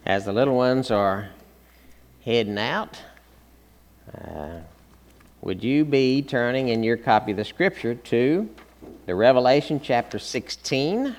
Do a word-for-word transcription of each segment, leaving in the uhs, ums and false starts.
As the little ones are heading out, uh, would you be turning in your copy of the Scripture to the Revelation chapter sixteen?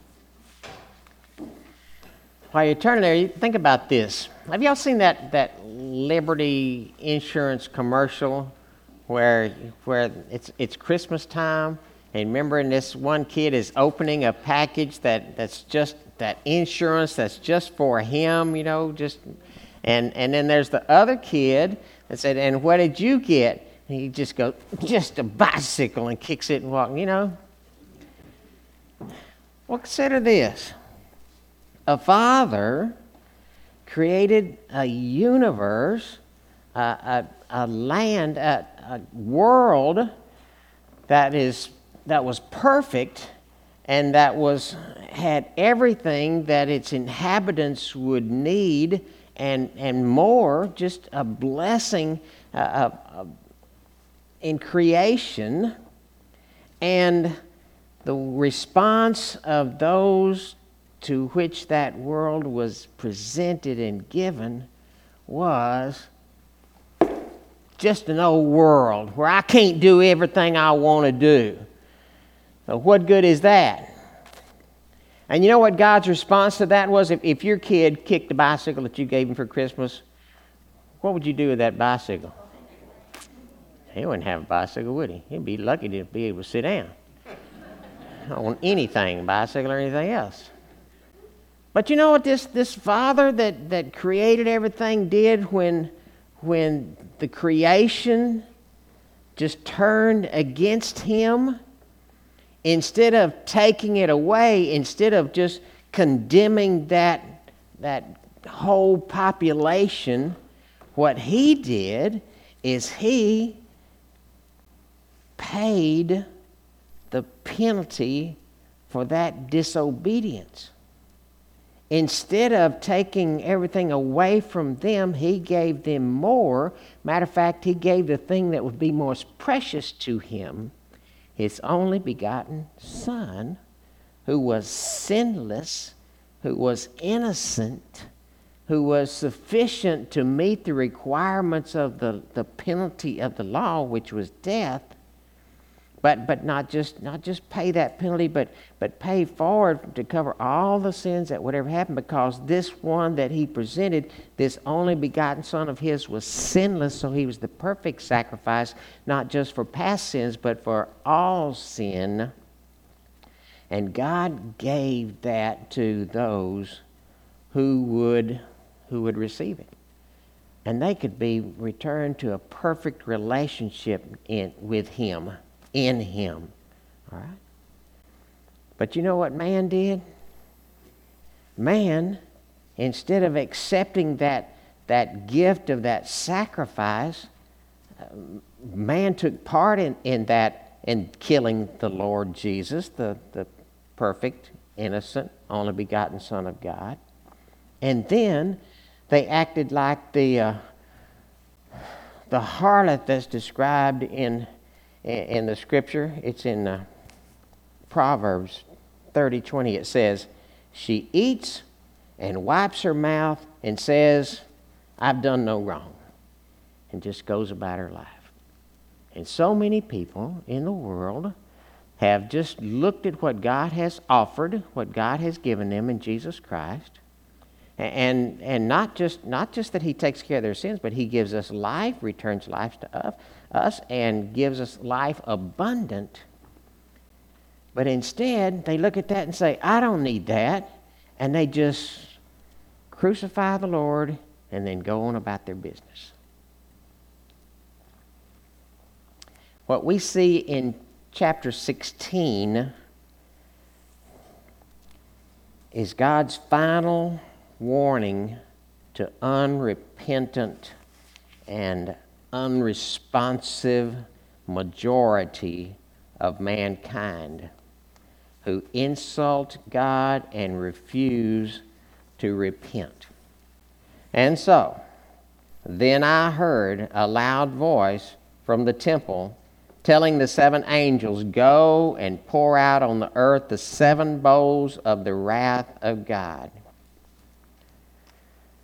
While you're turning there, you think about this. Have y'all seen that, that Liberty Insurance commercial where where it's it's Christmas time, and remember, and this one kid is opening a package that, that's just that insurance that's just for him, you know, just and and then there's the other kid that said, "And what did you get?" And he just goes, "Just a bicycle," and kicks it and walks, you know. Well, consider this. A father created a universe, a, a, a land, a, a world that is that was perfect and that was had everything that its inhabitants would need and and more. Just a blessing uh, uh, in creation, and the response of those to which that world was presented and given was just an old world where I can't do everything I want to do. So what good is that? And you know what God's response to that was? If, if your kid kicked the bicycle that you gave him for Christmas, what would you do with that bicycle? He wouldn't have a bicycle, would he? He'd be lucky to be able to sit down on anything, bicycle or anything else. But you know what this, this father that, that created everything did when, when the creation just turned against him? Instead of taking it away, instead of just condemning that, that whole population, what he did is he paid the penalty for that disobedience. Instead of taking everything away from them, he gave them more. Matter of fact, he gave the thing that would be most precious to him, his only begotten Son, who was sinless, who was innocent, who was sufficient to meet the requirements of the, the penalty of the law, which was death. But but not just not just pay that penalty, but but pay forward to cover all the sins that would ever happen, because this one that he presented, this only begotten Son of his, was sinless, so he was the perfect sacrifice, not just for past sins, but for all sin. And God gave that to those who would who would receive it. And they could be returned to a perfect relationship in with him. In him. All right? But you know what man did? Man, instead of accepting that, that gift of that sacrifice, uh, man took part in, in that, in killing the Lord Jesus, the, the perfect, innocent, only begotten Son of God. And then they acted like the, uh, the harlot that's described in In the Scripture. It's in uh, Proverbs thirty twenty. It says, "She eats and wipes her mouth and says, 'I've done no wrong,' and just goes about her life." And so many people in the world have just looked at what God has offered, what God has given them in Jesus Christ, and and not just not just that he takes care of their sins, but he gives us life, returns life to us, us and gives us life abundant. But instead, they look at that and say, "I don't need that," and they just crucify the Lord and then go on about their business. What we see in chapter sixteen is God's final warning to unrepentant and unresponsive majority of mankind who insult God and refuse to repent. And so, then I heard a loud voice from the temple telling the seven angels, "Go and pour out on the earth the seven bowls of the wrath of God."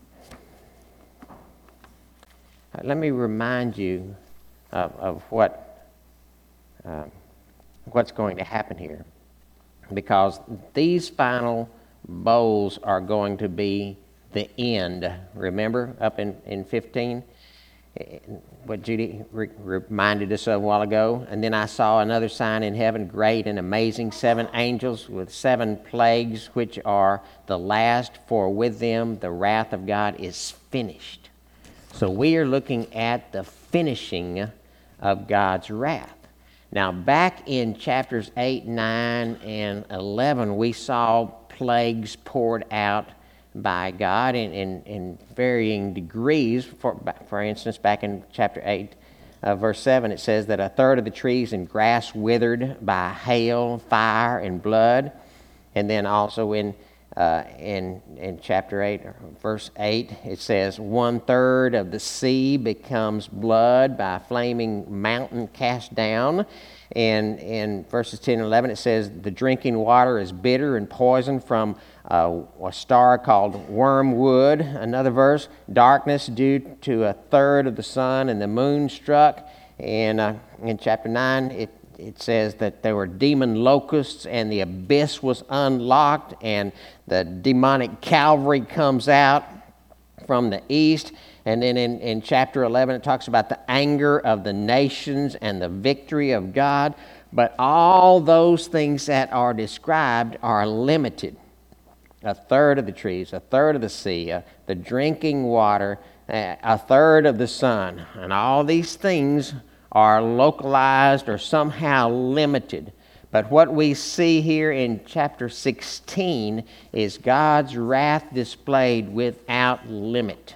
let me remind you of, of what uh, what's going to happen here, because these final bowls are going to be the end. Remember up in, in fifteen, what Judy re- reminded us of a while ago? And then I saw another sign in heaven, great and amazing, seven angels with seven plagues, which are the last, for with them the wrath of God is finished. So we are looking at the finishing of God's wrath. Now, back in chapters eight, nine, and eleven, we saw plagues poured out by God in, in, in varying degrees. For, for instance, back in chapter eight, uh, verse seven, it says that a third of the trees and grass withered by hail, fire, and blood. And then also in uh, in in chapter eight, verse eight, it says one third of the sea becomes blood by a flaming mountain cast down. And in verses ten and eleven, it says the drinking water is bitter and poison from uh, a star called wormwood. Another verse, darkness due to a third of the sun and the moon struck. And uh, in chapter nine, it It says that there were demon locusts and the abyss was unlocked and the demonic cavalry comes out from the east. And then in, in chapter eleven, it talks about the anger of the nations and the victory of God. But all those things that are described are limited. A third of the trees, a third of the sea, uh, the drinking water, uh, a third of the sun. And all these things are localized or somehow limited. But what we see here in chapter sixteen is God's wrath displayed without limit.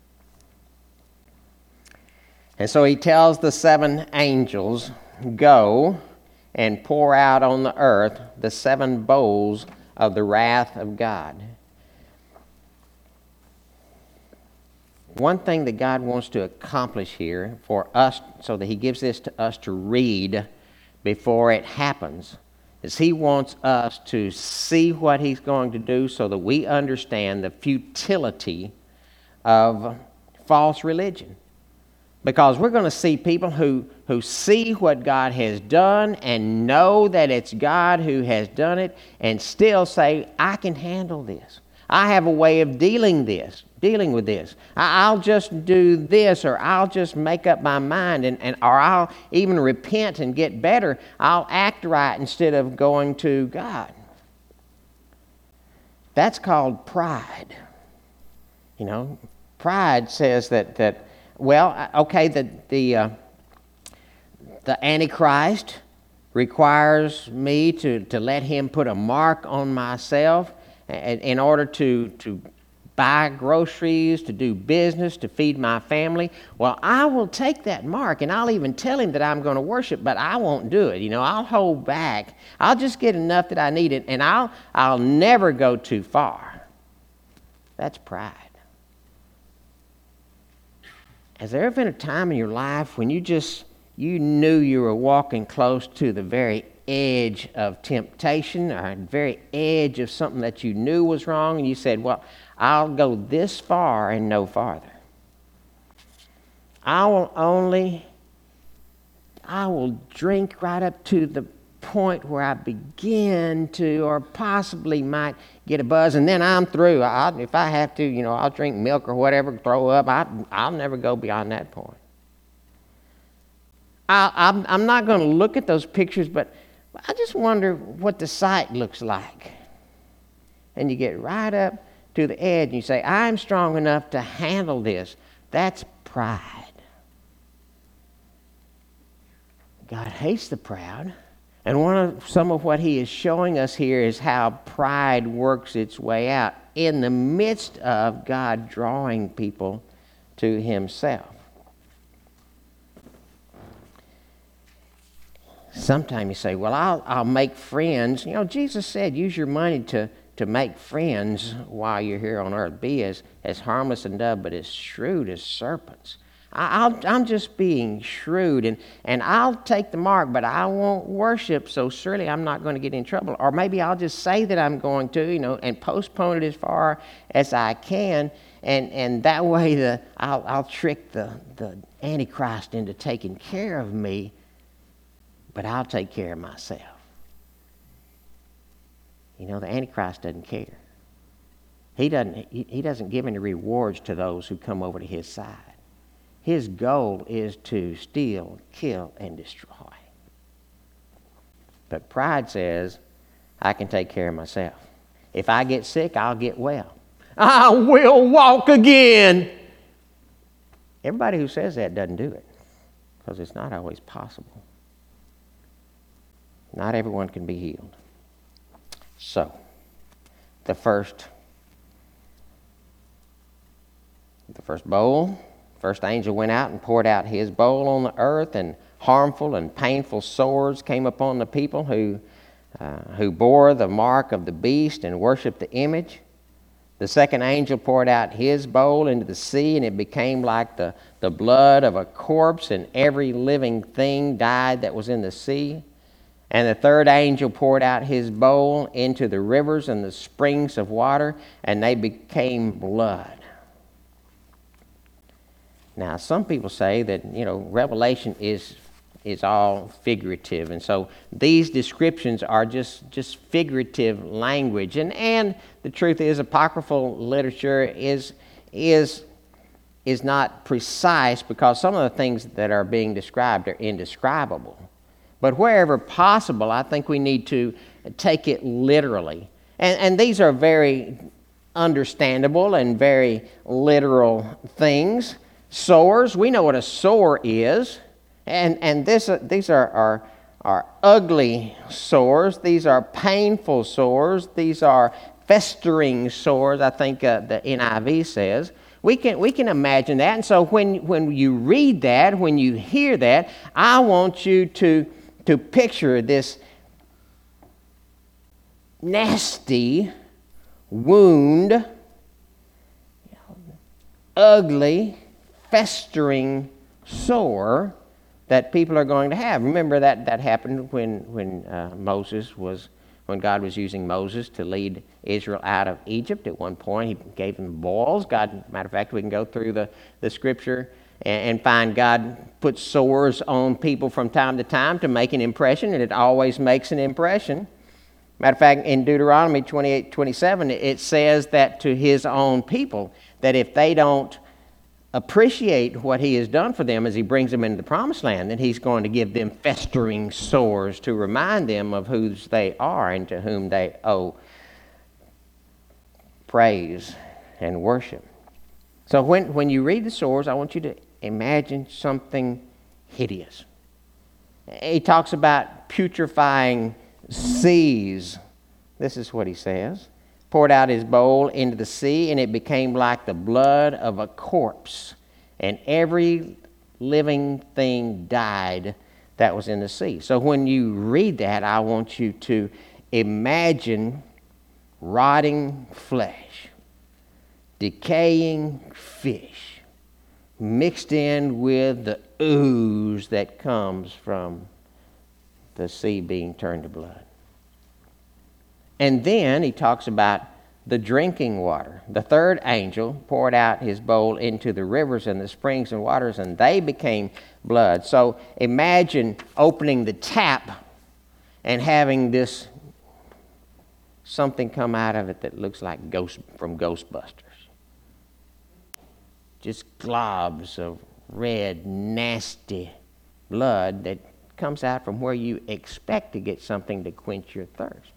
And so he tells the seven angels, go and pour out on the earth the seven bowls of the wrath of God. One thing that God wants to accomplish here for us, so that he gives this to us to read before it happens, is he wants us to see what he's going to do so that we understand the futility of false religion. Because we're going to see people who, who see what God has done and know that it's God who has done it and still say, I can handle this. I have a way of dealing this, dealing with this. I, I'll just do this, or I'll just make up my mind, and, and or I'll even repent and get better. I'll act right instead of going to God. That's called pride. You know, pride says that that well, okay, the the uh, the Antichrist requires me to, to let him put a mark on myself in order to, to buy groceries, to do business, to feed my family. Well, I will take that mark, and I'll even tell him that I'm going to worship, but I won't do it. You know, I'll hold back. I'll just get enough that I need it, and I'll I'll never go too far. That's pride. Has there ever been a time in your life when you just, you knew you were walking close to the very edge of temptation, or the very edge of something that you knew was wrong, and you said, well, I'll go this far and no farther. I will only, I will drink right up to the point where I begin to, or possibly might get a buzz, and then I'm through. I, if I have to, you know, I'll drink milk or whatever, throw up. I, I'll never go beyond that point. I, I'm, I'm not going to look at those pictures, but I just wonder what the sight looks like. And you get right up to the edge and you say, I'm strong enough to handle this. That's pride. God hates the proud. And one of some of what he is showing us here is how pride works its way out in the midst of God drawing people to himself. Sometimes you say, well, I'll, I'll make friends. You know, Jesus said, use your money to, to make friends while you're here on earth. Be as, as harmless and dove, but as shrewd as serpents. I, I'll, I'm just being shrewd, and, and I'll take the mark, but I won't worship, so surely I'm not going to get in trouble. Or maybe I'll just say that I'm going to, you know, and postpone it as far as I can, and, and that way the I'll, I'll trick the, the Antichrist into taking care of me, but I'll take care of myself. You know, the Antichrist doesn't care. He doesn't, he, he doesn't give any rewards to those who come over to his side. His goal is to steal, kill, and destroy. But pride says, I can take care of myself. If I get sick, I'll get well. I will walk again. Everybody who says that doesn't do it, because it's not always possible. Not everyone can be healed. So, the first, the first bowl, first angel went out and poured out his bowl on the earth, and harmful and painful sores came upon the people who, uh, who bore the mark of the beast and worshiped the image. The second angel poured out his bowl into the sea, and it became like the, the blood of a corpse, and every living thing died that was in the sea. And the third angel poured out his bowl into the rivers and the springs of water, and they became blood. Now, some people say that, you know, Revelation is is all figurative, and so these descriptions are just, just figurative language. And, and the truth is, apocryphal literature is is is not precise, because some of the things that are being described are indescribable. But wherever possible, I think we need to take it literally. And, and these are very understandable and very literal things. Sores, we know what a sore is. And, and this, these are, are, are ugly sores. These are painful sores. These are festering sores, I think uh, the N I V says. We can, we can imagine that. And so when, when you read that, when you hear that, I want you to, to picture this nasty wound, ugly, festering sore that people are going to have. Remember that that happened when when uh, Moses was when God was using Moses to lead Israel out of Egypt. At one point, he gave them boils. God, matter of fact, we can go through the the scripture and, and find God put sores on people from time to time to make an impression, and it always makes an impression. Matter of fact, in Deuteronomy twenty-eight twenty-seven, it says that to his own people, that if they don't appreciate what he has done for them as he brings them into the promised land, then he's going to give them festering sores to remind them of whose they are and to whom they owe praise and worship. So when, when you read the sores, I want you to imagine something hideous. He talks about putrefying seas. This is what he says. Poured out his bowl into the sea, and it became like the blood of a corpse, and every living thing died that was in the sea. So when you read that, I want you to imagine rotting flesh, decaying fish, mixed in with the ooze that comes from the sea being turned to blood. And then he talks about the drinking water. The third angel poured out his bowl into the rivers and the springs and waters, and they became blood. So imagine opening the tap and having this something come out of it that looks like Ghost from Ghostbusters. Just globs of red, nasty blood that comes out from where you expect to get something to quench your thirst.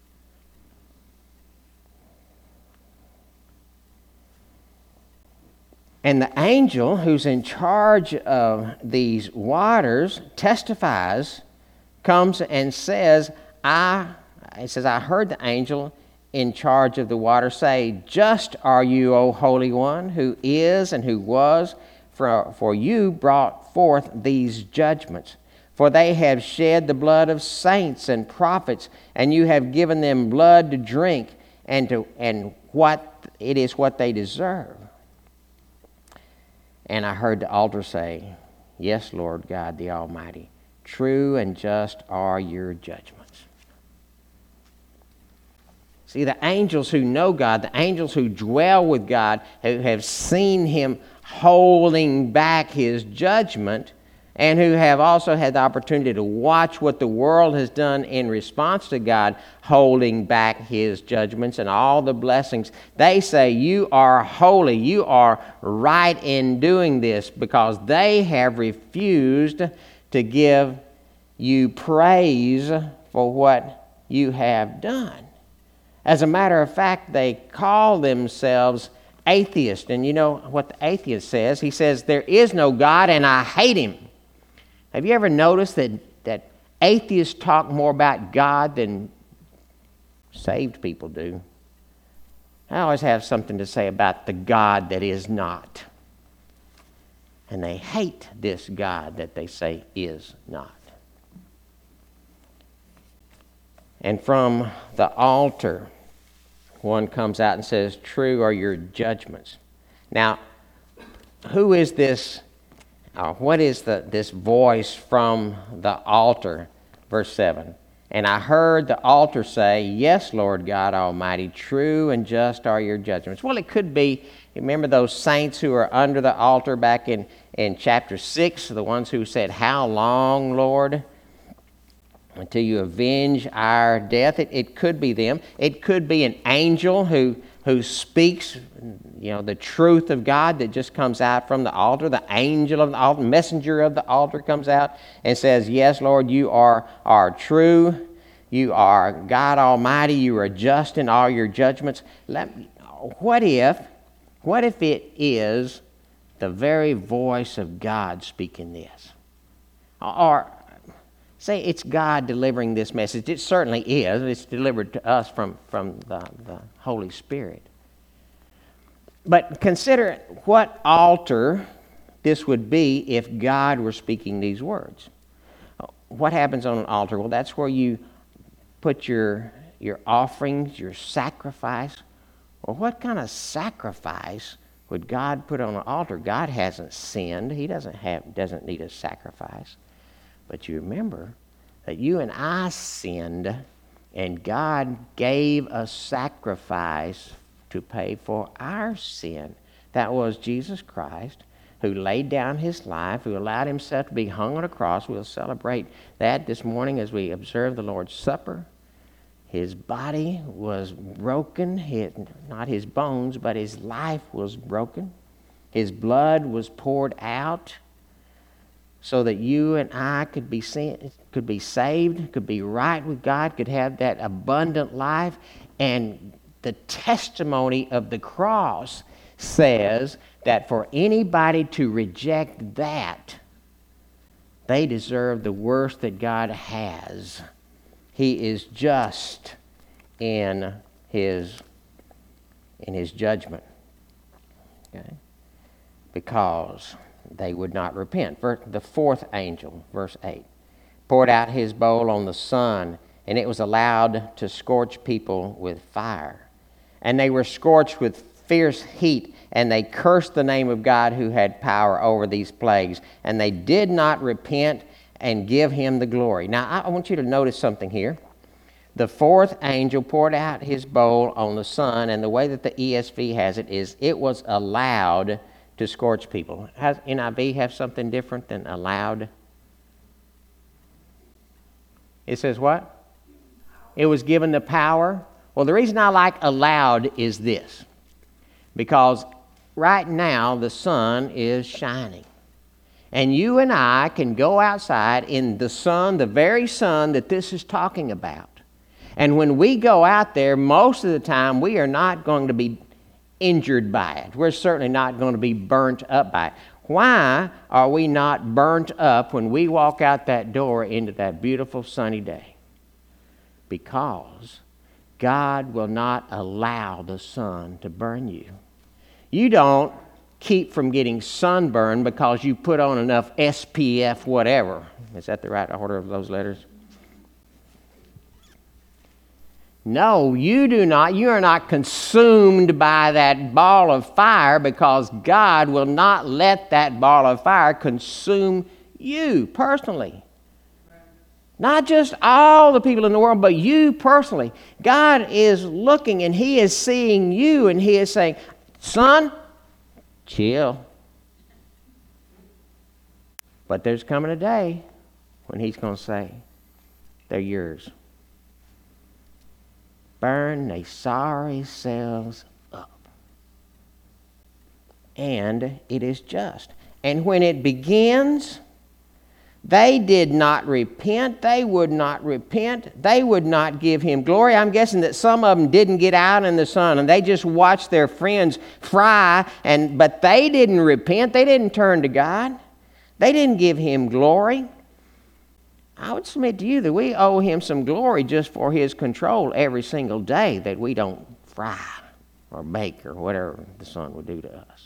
And the angel who's in charge of these waters testifies, comes and says, I, it says, I heard the angel in charge of the water say, just are you, O Holy One, who is and who was, for, for you brought forth these judgments. For they have shed the blood of saints and prophets, and you have given them blood to drink, and to and what it is what they deserve. And I heard the altar say, "Yes, Lord God the Almighty, true and just are your judgments." See, the angels who know God, the angels who dwell with God, who have seen Him holding back His judgment, and who have also had the opportunity to watch what the world has done in response to God holding back His judgments and all the blessings, they say, "You are holy, you are right in doing this," because they have refused to give you praise for what you have done. As a matter of fact, they call themselves atheists. And you know what the atheist says? He says, "There is no God and I hate Him." Have you ever noticed that, that atheists talk more about God than saved people do? I always have something to say about the God that is not. And they hate this God that they say is not. And from the altar, one comes out and says, "True are your judgments." Now, who is this, or what is the this voice from the altar? Verse seven. "And I heard the altar say, 'Yes, Lord God Almighty, true and just are your judgments.'" Well, it could be, remember those saints who are under the altar back in, in chapter six, the ones who said, "How long, Lord, until you avenge our death?" It, it could be them. It could be an angel who, who speaks, you know, the truth of God that just comes out from the altar. The angel of the altar, messenger of the altar comes out and says, "Yes, Lord, you are, are true. You are God Almighty. You are just in all your judgments." Let, what if, what if it is the very voice of God speaking this? Or say it's God delivering this message. It certainly is. It's delivered to us from, from the, the Holy Spirit. But consider what altar this would be if God were speaking these words. What happens on an altar? Well, that's where you put your, your offerings, your sacrifice. Well, what kind of sacrifice would God put on an altar? God hasn't sinned. He doesn't have doesn't need a sacrifice. But you remember that you and I sinned, and God gave a sacrifice to pay for our sin. That was Jesus Christ, who laid down His life, who allowed Himself to be hung on a cross. We'll celebrate that this morning as we observe the Lord's Supper. His body was broken, his, not His bones, but His life was broken. His blood was poured out, so that you and I could be could be saved, could be right with God, could have that abundant life. And the testimony of the cross says that for anybody to reject that, they deserve the worst that God has. He is just in his in his judgment. Okay? Because they would not repent. The fourth angel, verse eight, poured out his bowl on the sun, and it was allowed to scorch people with fire. And they were scorched with fierce heat, and they cursed the name of God who had power over these plagues. And they did not repent and give Him the glory. Now, I want you to notice something here. The fourth angel poured out his bowl on the sun, and the way that the E S V has it is, it was allowed to scorch people. Has N I V have something different than allowed? It says what? It was given the power. Well, the reason I like allowed is this. Because right now the sun is shining. And you and I can go outside in the sun, the very sun that this is talking about. And when we go out there, most of the time we are not going to be injured by it. We're certainly not going to be burnt up by it. Why are we not burnt up when we walk out that door into that beautiful sunny day? Because God will not allow the sun to burn you. You don't keep from getting sunburned because you put on enough S P F whatever. Is that the right order of those letters? No, you do not. You are not consumed by that ball of fire, because God will not let that ball of fire consume you personally. Not just all the people in the world, but you personally. God is looking and He is seeing you, and He is saying, son, chill. But there's coming a day when He's going to say, they're yours. Burn they sorry selves up. And it is just. And when it begins, they did not repent. They would not repent. They would not give Him glory. I'm guessing that some of them didn't get out in the sun, and they just watched their friends fry, and but they didn't repent. They didn't turn to God. They didn't give Him glory. I would submit to you that we owe Him some glory just for His control every single day, that we don't fry or bake or whatever the sun would do to us.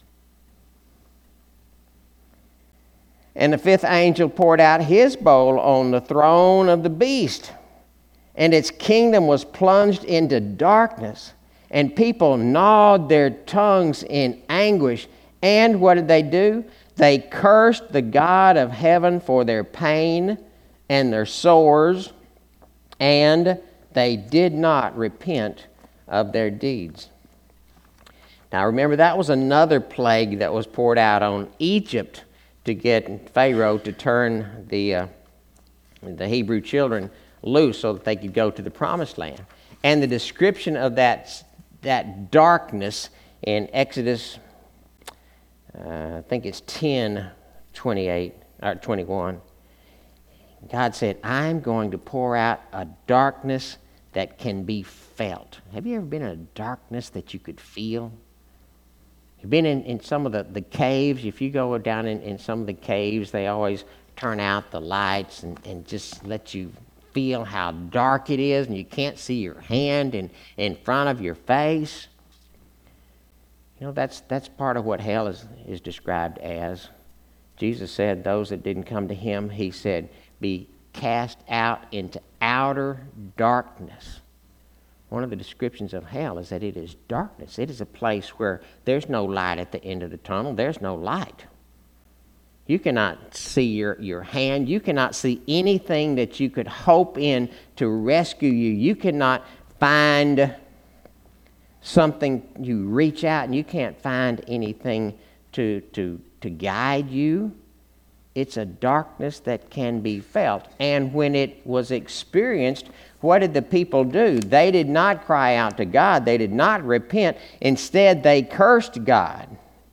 And the fifth angel poured out his bowl on the throne of the beast, and its kingdom was plunged into darkness, and people gnawed their tongues in anguish. And what did they do? They cursed the God of heaven for their pain and their sores, and they did not repent of their deeds. Now remember, that was another plague that was poured out on Egypt to get Pharaoh to turn the uh, the Hebrew children loose so that they could go to the promised land. And the description of that that darkness in Exodus, uh, I think it's ten twenty-eight or twenty-one. God said, I'm going to pour out a darkness that can be felt. Have you ever been in a darkness that you could feel? You've been in, in some of the, the caves. If you go down in, in some of the caves, they always turn out the lights and, and just let you feel how dark it is, and you can't see your hand in, in front of your face. You know, that's that's part of what hell is, is described as. Jesus said those that didn't come to Him, He said, be cast out into outer darkness. One of the descriptions of hell is that it is darkness. It is a place where there's no light at the end of the tunnel. There's no light. You cannot see your, your hand. You cannot see anything that you could hope in to rescue you. You cannot find something. You reach out and you can't find anything to, to, to guide you. It's a darkness that can be felt. And when it was experienced, what did the people do? They did not cry out to God. They did not repent. Instead, they cursed God.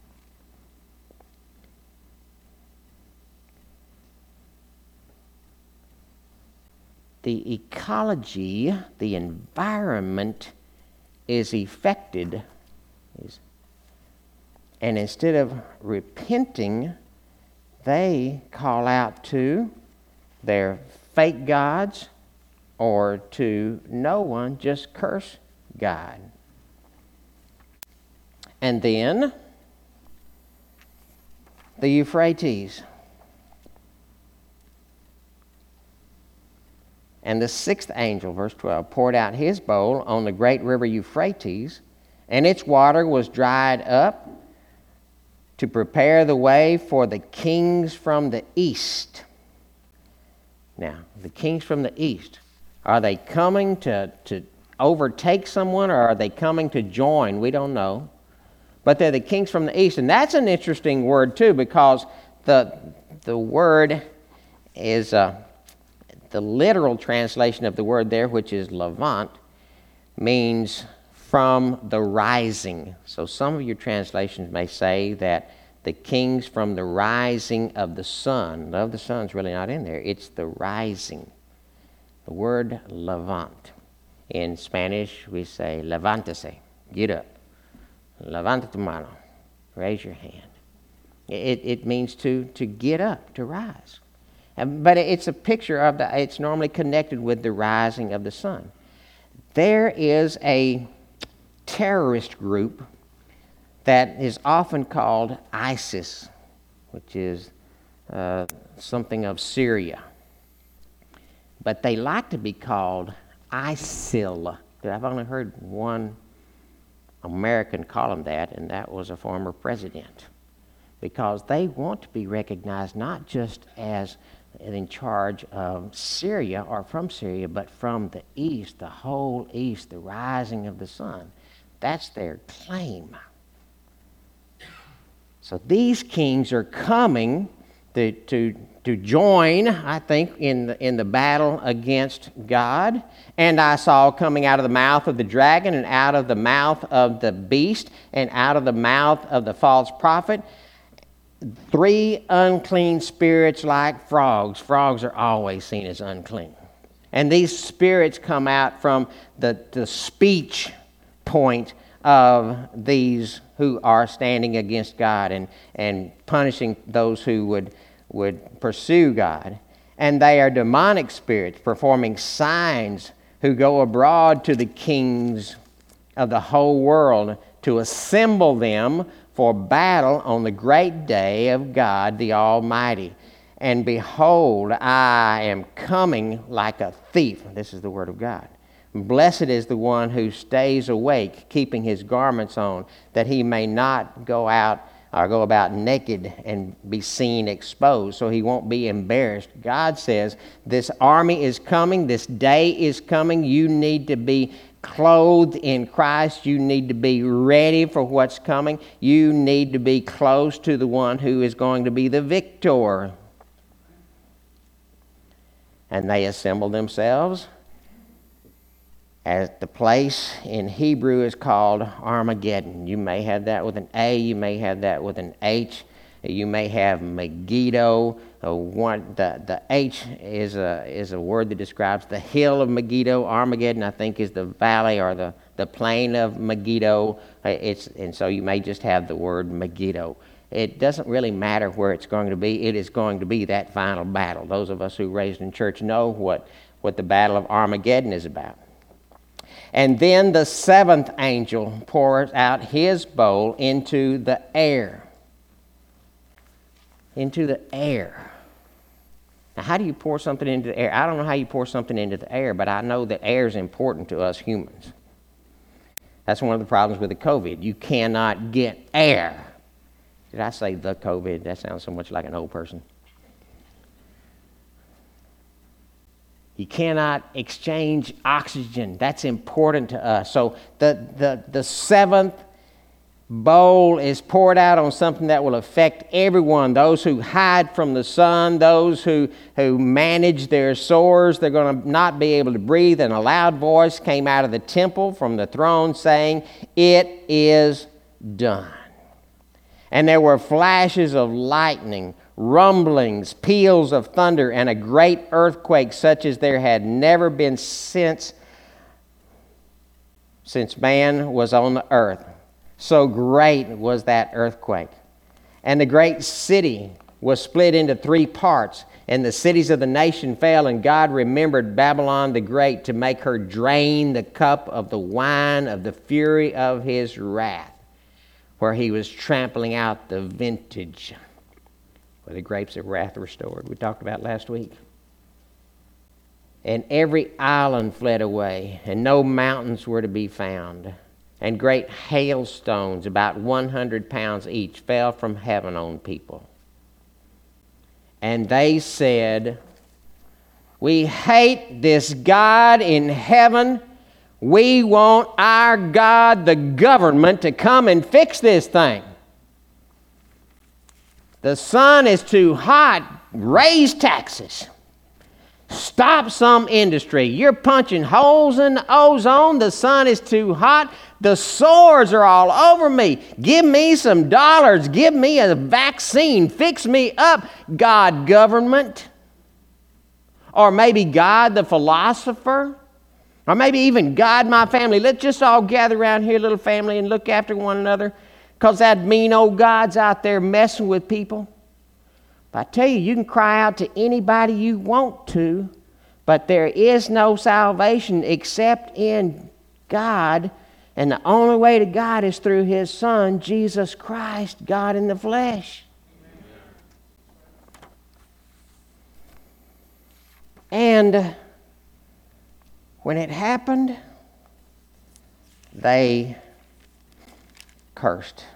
The ecology, the environment is affected. And instead of repenting, they call out to their fake gods or to no one, just curse God. And then the Euphrates. And the sixth angel, verse twelve, poured out his bowl on the great river Euphrates, and its water was dried up, to prepare the way for the kings from the east. Now, the kings from the east, are they coming to, to overtake someone, or are they coming to join? We don't know. But they're the kings from the east. And that's an interesting word too, because the, the word is, uh, the literal translation of the word there, which is Levant, means from the rising. So some of your translations may say that the kings from the rising of the sun. No, the sun's really not in there. It's the rising. The word Levant. In Spanish, we say levántese, get up. Levanta tu mano, raise your hand. It, it means to, to get up, to rise. But it's a picture of the, it's normally connected with the rising of the sun. There is a terrorist group that is often called ISIS, which is uh, something of Syria. But they like to be called ISIL, I've only heard one American call him that, and that was a former president. Because they want to be recognized not just as in charge of Syria or from Syria, but from the east, the whole east, the rising of the sun. That's their claim. So these kings are coming to, to, to join, I think, in the, in the battle against God. And I saw coming out of the mouth of the dragon and out of the mouth of the beast and out of the mouth of the false prophet three unclean spirits like frogs. Frogs are always seen as unclean. And these spirits come out from the, the speech point of these who are standing against God and, and punishing those who would, would pursue God. And they are demonic spirits performing signs who go abroad to the kings of the whole world to assemble them for battle on the great day of God the Almighty. And behold, I am coming like a thief. This is the word of God. Blessed is the one who stays awake, keeping his garments on, that he may not go out or go about naked and be seen exposed, so he won't be embarrassed. God says, this army is coming, this day is coming. You need to be clothed in Christ. You need to be ready for what's coming. You need to be close to the one who is going to be the victor. And they assemble themselves at the place in Hebrew is called Armageddon. You may have that with an A, you may have that with an H, you may have Megiddo. Uh, one, the, the H is a, is a word that describes the hill of Megiddo. Armageddon, I think, is the valley or the, the plain of Megiddo. It's, and so you may just have the word Megiddo. It doesn't really matter where it's going to be. It is going to be that final battle. Those of us who raised in church know what, what the Battle of Armageddon is about. And then the seventh angel pours out his bowl into the air. Into the air. Now, how do you pour something into the air? I don't know how you pour something into the air, but I know that air is important to us humans. That's one of the problems with the COVID. You cannot get air. Did I say the COVID? That sounds so much like an old person. You cannot exchange oxygen. That's important to us. So the, the, the seventh bowl is poured out on something that will affect everyone. Those who hide from the sun, those who, who manage their sores, they're going to not be able to breathe. And a loud voice came out of the temple from the throne saying, "It is done." And there were flashes of lightning, rumblings, peals of thunder, and a great earthquake such as there had never been since, since man was on the earth. So great was that earthquake. And the great city was split into three parts, and the cities of the nation fell, and God remembered Babylon the Great to make her drain the cup of the wine of the fury of his wrath, where he was trampling out the vintage, where the grapes of wrath were stored. We talked about last week. And every island fled away, and no mountains were to be found. And great hailstones, about one hundred pounds each, fell from heaven on people. And they said, "We hate this God in heaven. We want our God, the government, to come and fix this thing. The sun is too hot. Raise taxes. Stop some industry. You're punching holes in the ozone. The sun is too hot. The sores are all over me. Give me some dollars. Give me a vaccine. Fix me up, God government." Or maybe God the philosopher. Or maybe even God my family. Let's just all gather around here, little family, and look after one another. Because that mean old God's out there messing with people. But I tell you, you can cry out to anybody you want to, but there is no salvation except in God, and the only way to God is through his Son, Jesus Christ, God in the flesh. And when it happened, they cursed.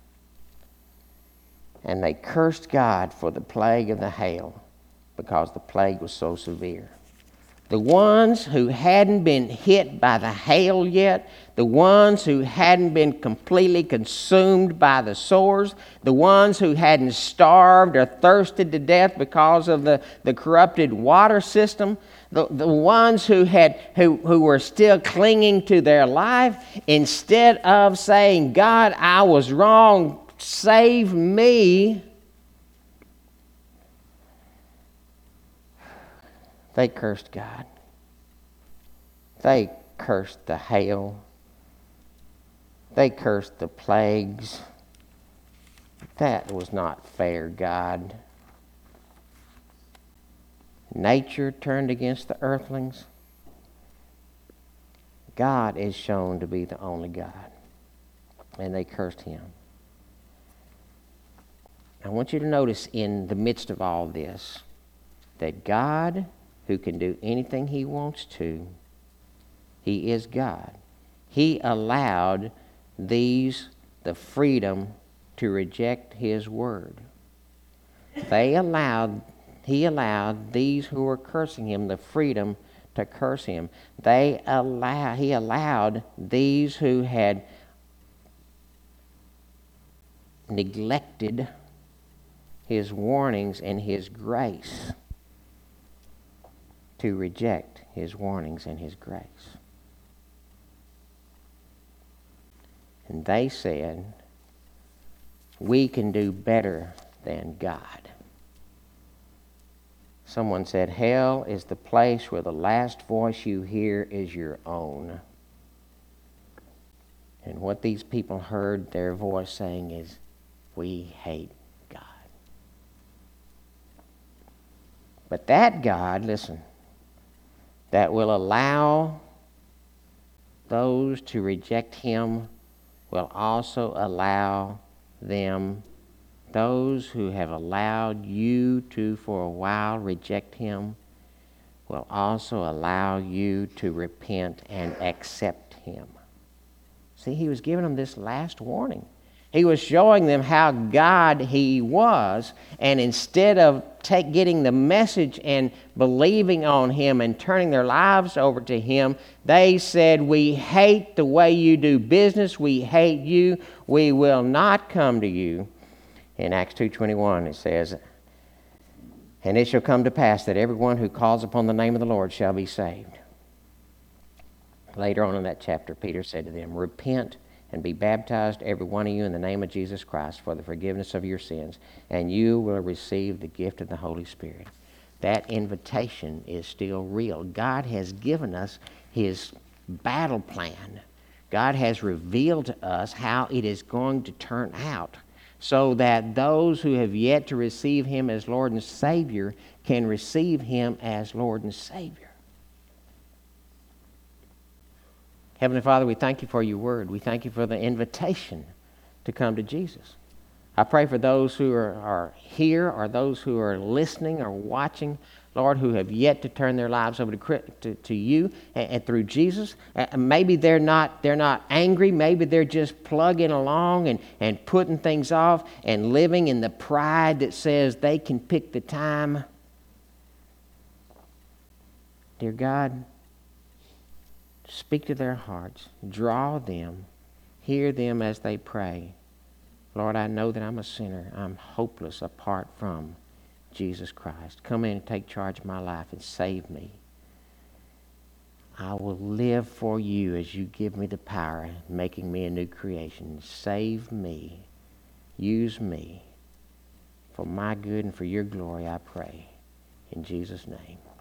And they cursed God for the plague of the hail, because the plague was so severe. The ones who hadn't been hit by the hail yet, the ones who hadn't been completely consumed by the swords, the ones who hadn't starved or thirsted to death because of the, the corrupted water system, the, the ones who had who, who were still clinging to their life, instead of saying, God, I was wrong, save me, they cursed God. They cursed the hail. They cursed the plagues. That was not fair, God. Nature turned against the earthlings. God is shown to be the only God. And they cursed him. I want you to notice in the midst of all this that God, who can do anything he wants to, he is God. He allowed these the freedom to reject his word. They allowed, he allowed these who were cursing him the freedom to curse him. They allow, he allowed these who had neglected his warnings and his grace to reject his warnings and his grace. And they said, we can do better than God. Someone said, hell is the place where the last voice you hear is your own. And what these people heard their voice saying is, we hate God. But that God, listen, that will allow those to reject him will also allow them, those who have allowed you to for a while reject him, will also allow you to repent and accept him. See, he was giving them this last warning. He was showing them how God he was, and instead of take, getting the message and believing on him and turning their lives over to him, they said, we hate the way you do business, we hate you, we will not come to you. In Acts two twenty-one it says, and it shall come to pass that everyone who calls upon the name of the Lord shall be saved. Later on in that chapter, Peter said to them, repent and be baptized, every one of you, in the name of Jesus Christ for the forgiveness of your sins, and you will receive the gift of the Holy Spirit. That invitation is still real. God has given us his battle plan. God has revealed to us how it is going to turn out, so that those who have yet to receive him as Lord and Savior can receive him as Lord and Savior. Heavenly Father, we thank you for your word. We thank you for the invitation to come to Jesus. I pray for those who are, are here, or those who are listening or watching, Lord, who have yet to turn their lives over to, to, to you and, and through Jesus. And maybe they're not, they're not angry. Maybe they're just plugging along and, and putting things off and living in the pride that says they can pick the time. Dear God, speak to their hearts. Draw them. Hear them as they pray. Lord, I know that I'm a sinner. I'm hopeless apart from Jesus Christ. Come in and take charge of my life and save me. I will live for you as you give me the power, making me a new creation. Save me. Use me. For my good and for your glory, I pray. In Jesus' name.